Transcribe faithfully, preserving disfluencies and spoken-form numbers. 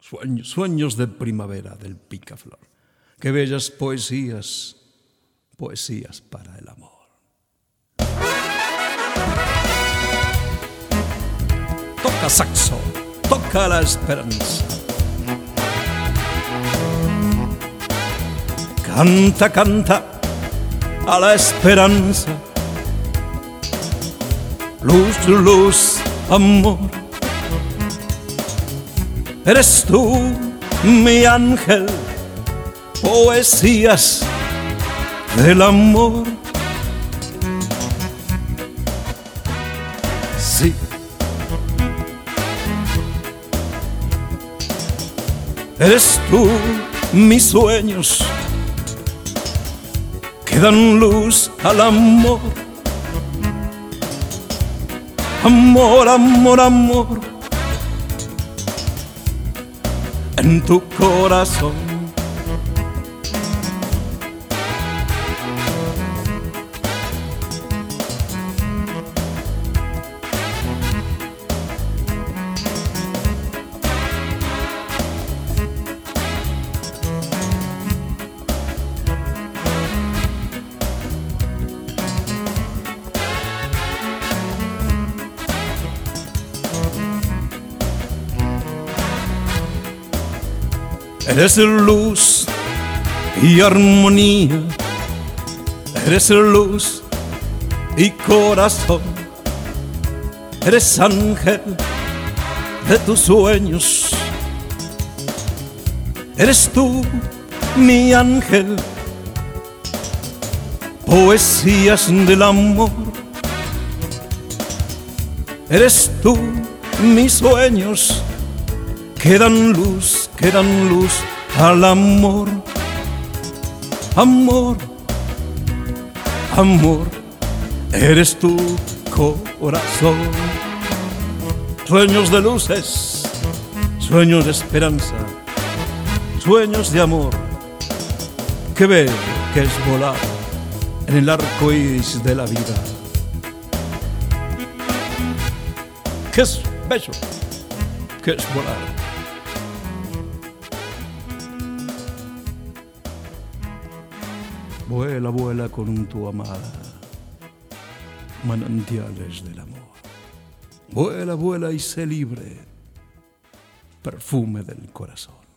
Sueños, sueños de primavera del picaflor. Qué bellas poesías, poesías para el amor. Toca saxo, toca la esperanza. Canta, canta a la esperanza. Luz, luz, amor. Eres tú, mi ángel, poesías del amor. Sí. Eres tú, mis sueños, que dan luz al amor. Amor, amor, amor, en tu corazón. Eres luz y armonía, eres luz y corazón, eres ángel de tus sueños, eres tú, mi ángel, poesías del amor, eres tú, mis sueños, que dan luz, que dan luz al amor. Amor, amor, eres tu corazón. Sueños de luces, sueños de esperanza, sueños de amor. Qué bello que es volar en el arco iris de la vida. Qué es bello que es volar. Vuela, vuela con tu amada, manantiales del amor. Vuela, vuela y sé libre, perfume del corazón.